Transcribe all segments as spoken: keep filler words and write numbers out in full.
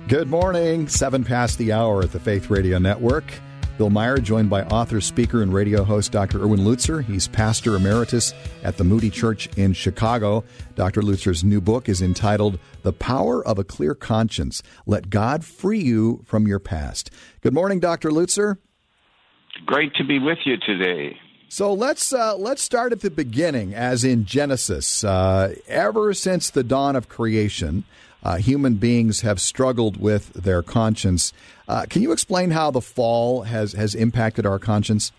Good morning. Seven past the hour at the Faith Radio Network. Bill Meyer, joined by author, speaker, and radio host Doctor Erwin Lutzer. He's pastor emeritus at the Moody Church in Chicago. Doctor Lutzer's new book is entitled The Power of a Clear Conscience. Let God Free You from Your Past. Good morning, Doctor Lutzer. Great to be with you today. So let's uh, let's start at the beginning, as in Genesis. Uh, ever since the dawn of creation, uh, human beings have struggled with their conscience. Uh, can you explain how the fall has, has impacted our conscience?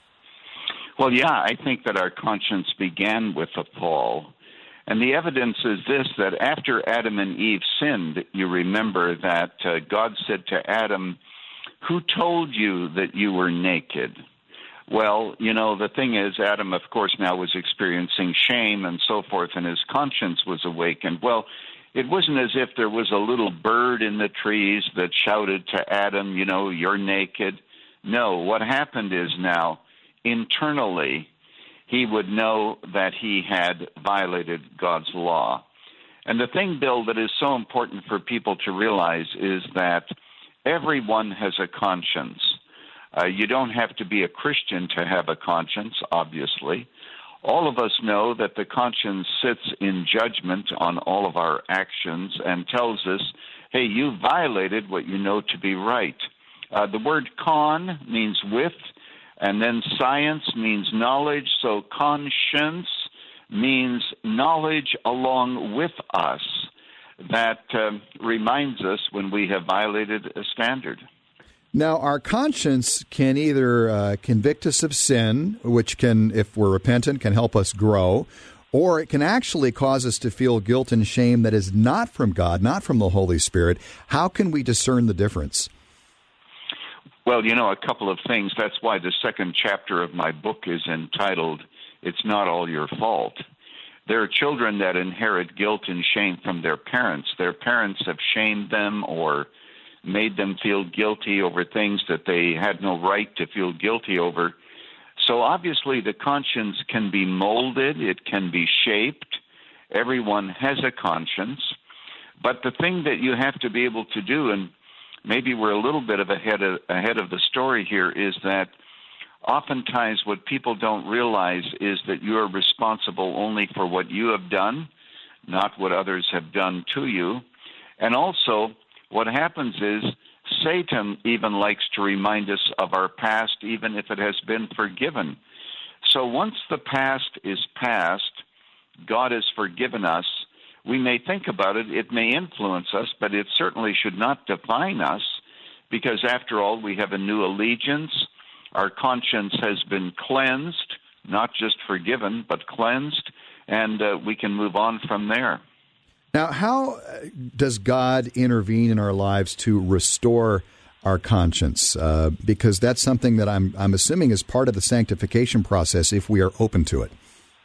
Well, yeah, I think that our conscience began with the fall. And the evidence is this, that after Adam and Eve sinned, you remember that uh, God said to Adam, "Who told you that you were naked?" Well, you know, the thing is, Adam, of course, now was experiencing shame and so forth, and his conscience was awakened. Well, it wasn't as if there was a little bird in the trees that shouted to Adam, you know, "You're naked." No, what happened is now, internally, he would know that he had violated God's law. And the thing, Bill, that is so important for people to realize is that everyone has a conscience. Uh, you don't have to be a Christian to have a conscience, obviously. All of us know that the conscience sits in judgment on all of our actions and tells us, hey, you violated what you know to be right. Uh, the word con means with, and then science means knowledge, so conscience means knowledge along with us that um, reminds us when we have violated a standard. Now, our conscience can either uh, convict us of sin, which can, if we're repentant, can help us grow, or it can actually cause us to feel guilt and shame that is not from God, not from the Holy Spirit. How can we discern the difference? Well, you know, a couple of things. That's why the second chapter of my book is entitled, "It's Not All Your Fault." There are children that inherit guilt and shame from their parents. Their parents have shamed them or made them feel guilty over things that they had no right to feel guilty over. So obviously the conscience can be molded, it can be shaped. Everyone has a conscience. But the thing that you have to be able to do, and maybe we're a little bit of ahead of, ahead of the story here, is that oftentimes what people don't realize is that you are responsible only for what you have done, not what others have done to you. And also, what happens is Satan even likes to remind us of our past, even if it has been forgiven. So once the past is past, God has forgiven us. We may think about it, it may influence us, but it certainly should not define us, because after all, we have a new allegiance. Our conscience has been cleansed, not just forgiven, but cleansed, and uh, we can move on from there. Now, how does God intervene in our lives to restore our conscience? Uh, because that's something that I'm I'm assuming is part of the sanctification process if we are open to it.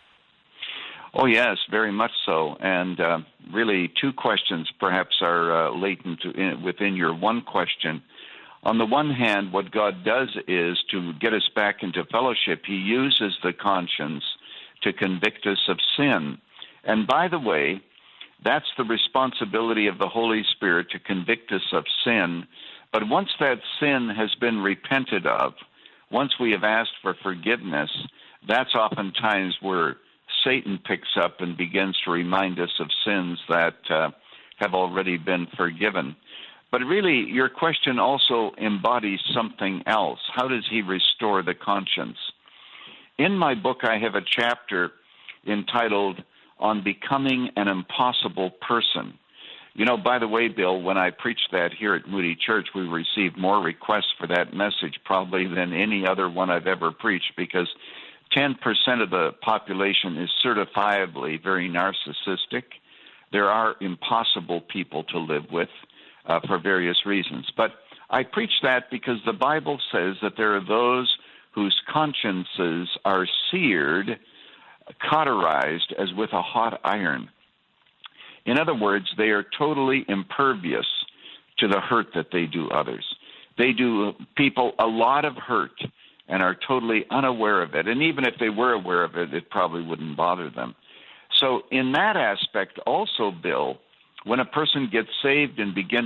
Oh, yes, very much so. And uh, really, two questions perhaps are uh, latent to, in, within your one question. On the one hand, what God does is to get us back into fellowship. He uses the conscience to convict us of sin. And by the way, that's the responsibility of the Holy Spirit, to convict us of sin. But once that sin has been repented of, once we have asked for forgiveness, that's oftentimes where Satan picks up and begins to remind us of sins that uh, have already been forgiven. But really, your question also embodies something else. How does he restore the conscience? In my book, I have a chapter entitled On Becoming an Impossible Person. You know, by the way, Bill, when I preached that here at Moody Church, we received more requests for that message probably than any other one I've ever preached, because ten percent of the population is certifiably very narcissistic. There are impossible people to live with uh, for various reasons. But I preach that because the Bible says that there are those whose consciences are seared, cauterized as with a hot iron. In other words, they are totally impervious to the hurt that they do others. They do people a lot of hurt and are totally unaware of it. And even if they were aware of it, it probably wouldn't bother them. So in that aspect also, Bill, when a person gets saved and begins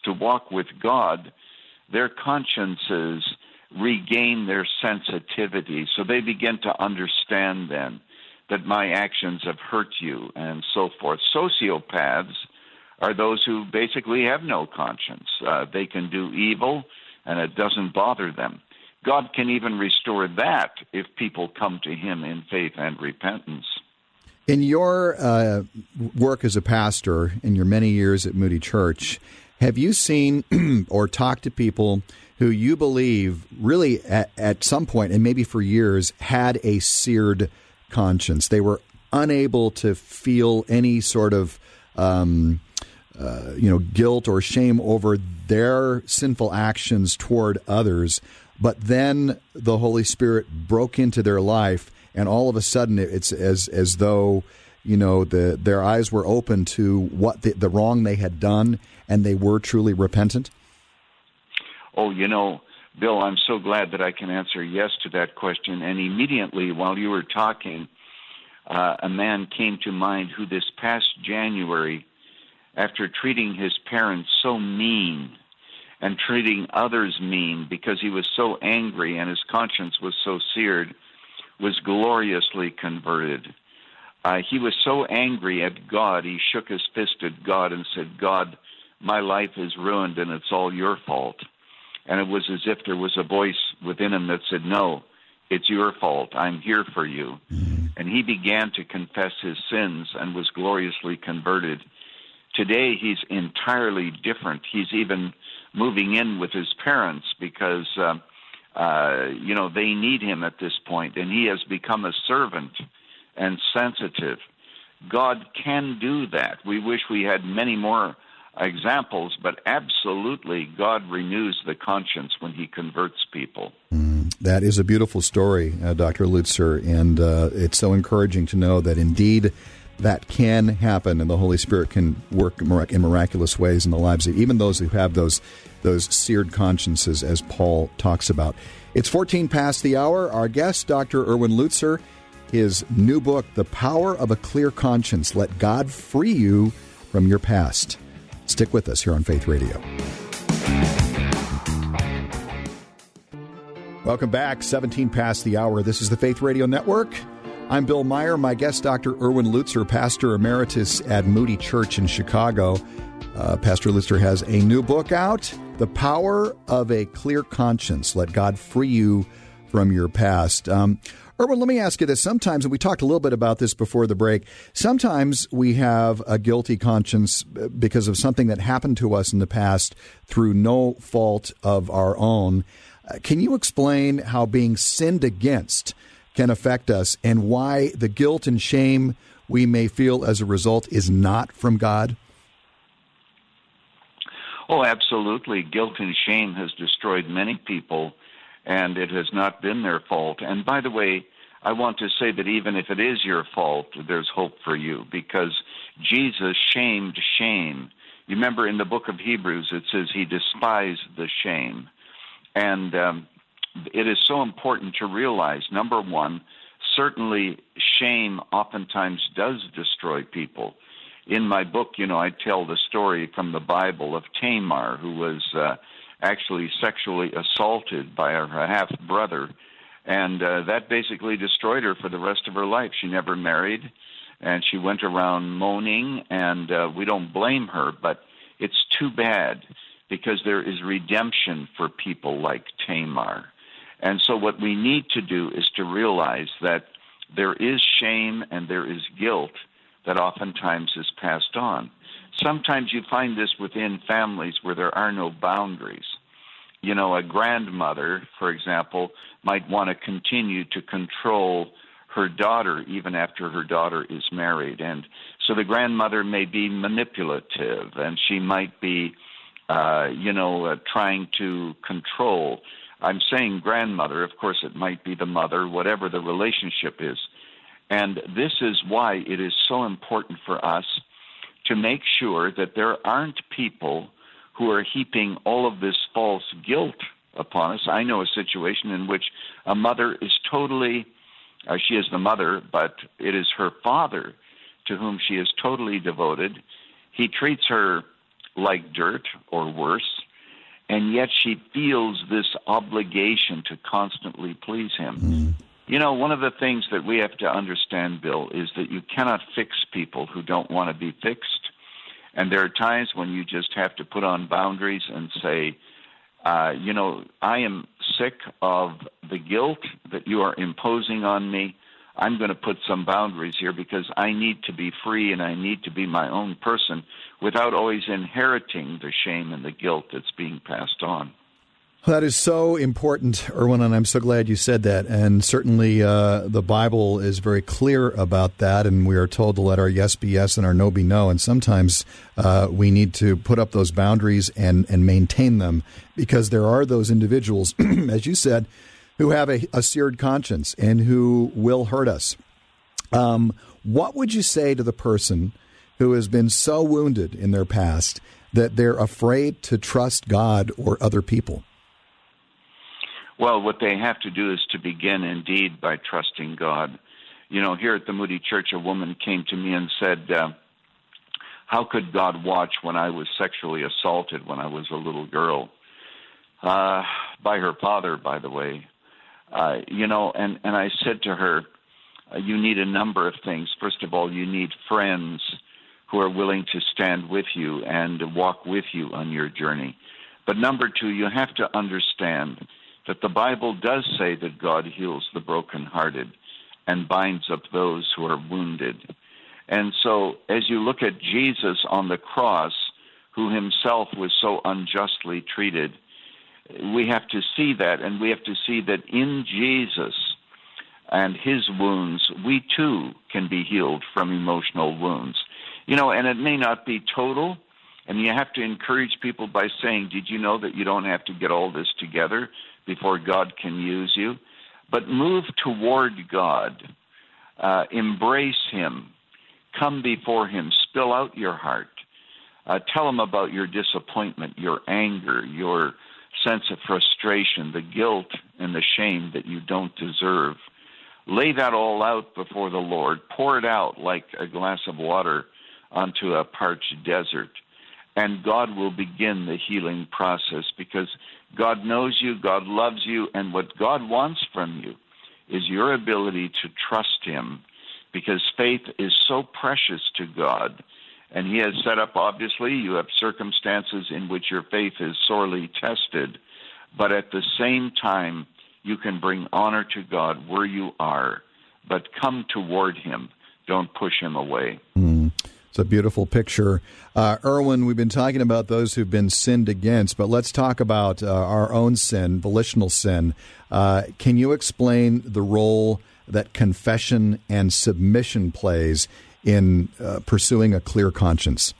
to walk with God, their consciences regain their sensitivity. So they begin to understand then that my actions have hurt you and so forth. Sociopaths are those who basically have no conscience. Uh, they can do evil and it doesn't bother them. God can even restore that if people come to him in faith and repentance. In your uh, work as a pastor, in your many years at Moody Church, have you seen or talked to people who you believe really at, at some point, and maybe for years, had a seared conscience? They were unable to feel any sort of um, uh, you know, guilt or shame over their sinful actions toward others, but then the Holy Spirit broke into their life, and all of a sudden it's as as though, you know, the their eyes were open to what the, the wrong they had done, and they were truly repentant? Oh, you know, Bill, I'm so glad that I can answer yes to that question. And immediately while you were talking, uh, a man came to mind who this past January, after treating his parents so mean and treating others mean because he was so angry and his conscience was so seared, was gloriously converted. Uh, he was so angry at God, he shook his fist at God and said, God, my life is ruined and it's all your fault. And it was as if there was a voice within him that said, no, it's your fault. I'm here for you. Mm-hmm. And he began to confess his sins and was gloriously converted. Today, he's entirely different. He's even moving in with his parents because, uh, uh, you know, they need him at this point, and he has become a servant and sensitive. God can do that. We wish we had many more examples, but absolutely God renews the conscience when he converts people. Mm, that is a beautiful story, uh, Doctor Lutzer, and uh, it's so encouraging to know that indeed that can happen, and the Holy Spirit can work in miraculous ways in the lives of even those who have those those seared consciences, as Paul talks about. It's fourteen past the hour. Our guest, Doctor Erwin Lutzer, his new book, The Power of a Clear Conscience, Let God Free You from Your Past. Stick with us here on Faith Radio. Welcome back. seventeen past the hour. This is the Faith Radio Network. I'm Bill Meyer. My guest, Doctor Erwin Lutzer, Pastor Emeritus at Moody Church in Chicago. Uh, Pastor Lutzer has a new book out, The Power of a Clear Conscience. Let God Free You from Your Past. Um, Erwin, let me ask you this. Sometimes, and we talked a little bit about this before the break, sometimes we have a guilty conscience because of something that happened to us in the past through no fault of our own. Uh, can you explain how being sinned against can affect us and why the guilt and shame we may feel as a result is not from God? Oh, absolutely. Guilt and shame has destroyed many people, and it has not been their fault. And by the way, I want to say that even if it is your fault, there's hope for you, because Jesus shamed shame. You remember in the book of Hebrews, it says he despised the shame. And um, it is so important to realize, number one, certainly shame oftentimes does destroy people. In my book, you know, I tell the story from the Bible of Tamar, who was uh, actually sexually assaulted by her half-brother, and uh, that basically destroyed her for the rest of her life. She never married, and she went around moaning, and uh, we don't blame her, but it's too bad because there is redemption for people like Tamar. And so what we need to do is to realize that there is shame and there is guilt that oftentimes is passed on. Sometimes you find this within families where there are no boundaries. You know, a grandmother, for example, might want to continue to control her daughter even after her daughter is married. And so the grandmother may be manipulative, and she might be, uh, you know, uh, trying to control. I'm saying grandmother, of course it might be the mother, whatever the relationship is. And this is why it is so important for us to make sure that there aren't people who are heaping all of this false guilt upon us. I know a situation in which a mother is totally, uh, she is the mother, but it is her father to whom she is totally devoted. He treats her like dirt or worse, and yet she feels this obligation to constantly please him. Mm. You know, one of the things that we have to understand, Bill, is that you cannot fix people who don't want to be fixed. And there are times when you just have to put on boundaries and say, uh, you know, I am sick of the guilt that you are imposing on me. I'm going to put some boundaries here because I need to be free and I need to be my own person without always inheriting the shame and the guilt that's being passed on. That is so important, Erwin, and I'm so glad you said that. And certainly uh, the Bible is very clear about that, and we are told to let our yes be yes and our no be no. And sometimes uh, we need to put up those boundaries and, and maintain them, because there are those individuals, as you said, who have a, a seared conscience and who will hurt us. Um, what would you say to the person who has been so wounded in their past that they're afraid to trust God or other people? Well, what they have to do is to begin indeed by trusting God. You know, here at the Moody Church, a woman came to me and said, uh, how could God watch when I was sexually assaulted when I was a little girl? Uh, by her father, by the way. Uh, you know, and, and I said to her, uh, you need a number of things. First of all, you need friends who are willing to stand with you and walk with you on your journey. But number two, you have to understand that the Bible does say that God heals the brokenhearted and binds up those who are wounded. And so as you look at Jesus on the cross, who himself was so unjustly treated, we have to see that, and we have to see that in Jesus and his wounds, we too can be healed from emotional wounds. You know, and it may not be total, and you have to encourage people by saying, did you know that you don't have to get all this together before God can use you? But move toward God. Uh, embrace him. Come before him. Spill out your heart. Uh, tell him about your disappointment, your anger, your sense of frustration, the guilt and the shame that you don't deserve. Lay that all out before the Lord. Pour it out like a glass of water onto a parched desert. And God will begin the healing process, because God knows you, God loves you, and what God wants from you is your ability to trust him, because faith is so precious to God. And he has set up, obviously, you have circumstances in which your faith is sorely tested, but at the same time, you can bring honor to God where you are, but come toward him. Don't push him away. Mm. It's a beautiful picture. Uh, Erwin, we've been talking about those who've been sinned against, but let's talk about uh, our own sin, volitional sin. Uh, can you explain the role that confession and submission plays in uh, pursuing a clear conscience?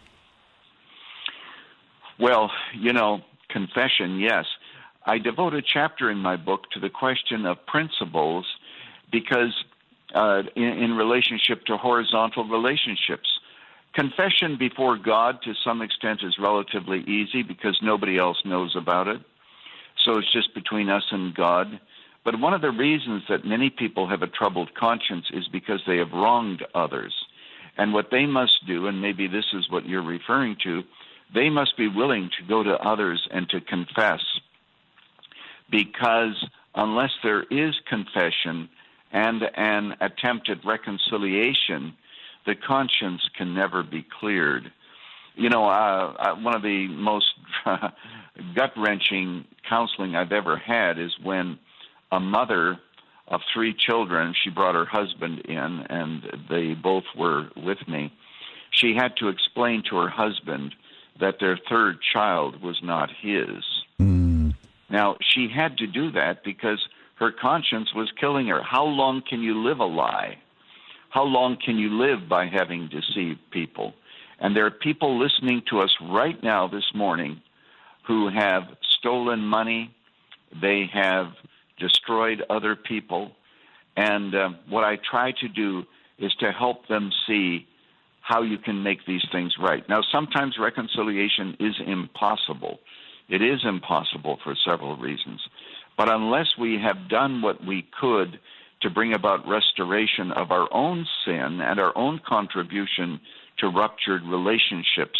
Well, you know, confession, yes. I devote a chapter in my book to the question of principles, because uh, in, in relationship to horizontal relationships, confession before God to some extent is relatively easy because nobody else knows about it. So it's just between us and God. But one of the reasons that many people have a troubled conscience is because they have wronged others. And what they must do, and maybe this is what you're referring to, they must be willing to go to others and to confess. Because unless there is confession and an attempt at reconciliation, the conscience can never be cleared. You know, uh, uh, one of the most gut-wrenching counseling I've ever had is when a mother of three children, she brought her husband in, and they both were with me. She had to explain to her husband that their third child was not his. Mm. Now, she had to do that because her conscience was killing her. How long can you live a lie? How long can you live by having deceived people? And there are people listening to us right now this morning who have stolen money. They have destroyed other people. And uh, what I try to do is to help them see how you can make these things right. Now, sometimes reconciliation is impossible. It is impossible for several reasons. But unless we have done what we could to bring about restoration of our own sin and our own contribution to ruptured relationships,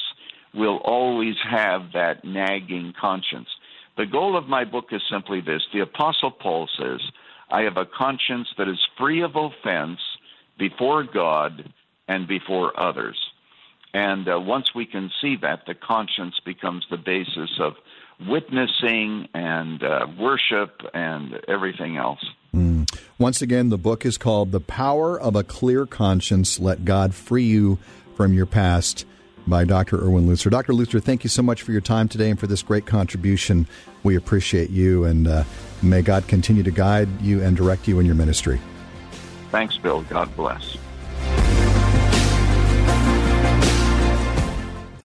will always have that nagging conscience. The goal of my book is simply this. The Apostle Paul says, I have a conscience that is free of offense before God and before others. And uh, once we can see that, the conscience becomes the basis of witnessing and uh, worship and everything else. Mm. Once again, the book is called The Power of a Clear Conscience. Let God Free You from Your Past by Doctor Erwin Lutzer. Doctor Lutzer, thank you so much for your time today and for this great contribution. We appreciate you, and uh, may God continue to guide you and direct you in your ministry. Thanks, Bill. God bless.